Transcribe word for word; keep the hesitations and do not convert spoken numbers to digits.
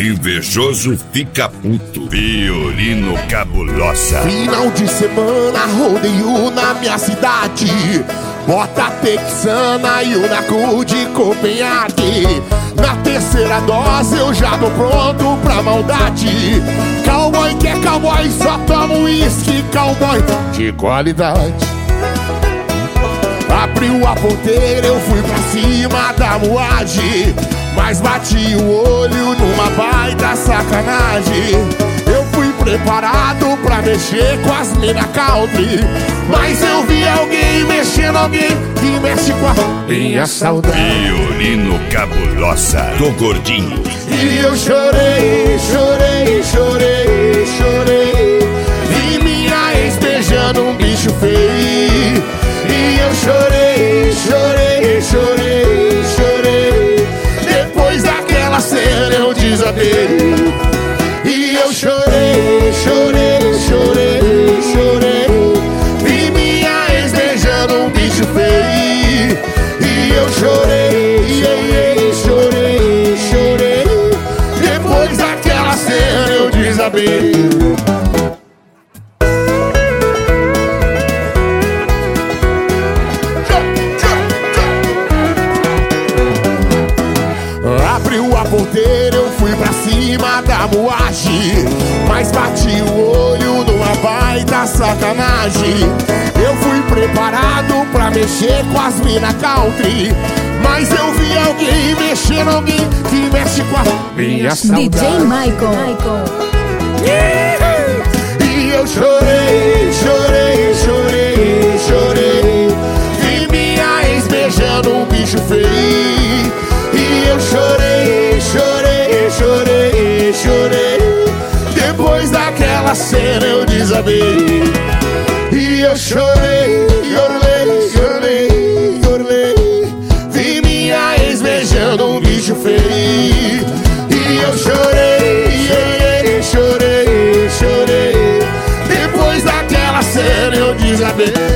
Invejoso fica puto. Violino Cabulosa. Final de semana, rodeio na minha cidade. Bota texana e o naco de Copenhague. Na terceira dose eu já tô pronto pra maldade. Cowboy que é cowboy, só toma uísque, cowboy de qualidade. Abriu a porteira, eu fui pra cima da moagem, mas bati o olho numa baita sacanagem. Eu fui preparado pra mexer com as mina country, mas eu vi alguém mexendo, alguém que mexe com a minha saudade. Violino Cabulosa do Gordinho. E eu chorei, chorei, chorei, chorei. Vi minha ex beijando um bicho feio. E eu chorei, chorei, chorei, chorei. Depois daquela cena eu desabei. E eu chorei, chorei, chorei, chorei. Vi minha ex beijando um bicho feio. E eu chorei, chorei, chorei, chorei. Depois daquela cena eu desabei. Abriu a porteira, eu fui pra cima da moagem, mas bati o olho numa baita sacanagem. Eu fui preparado pra mexer com as mina country, mas eu vi alguém mexendo, alguém que mexe com a minha saudade. D J Michael. E eu chorei, chorei, chorei, chorei. Vi minha ex beijando um bicho feio. E eu chorei, chorei, chorei, chorei. Depois daquela cena eu desabei. E eu chorei, chorei, chorei, chorei. Vi minha ex beijando um bicho feio. E eu chorei, chorei, chorei, chorei. Depois daquela cena eu desabei.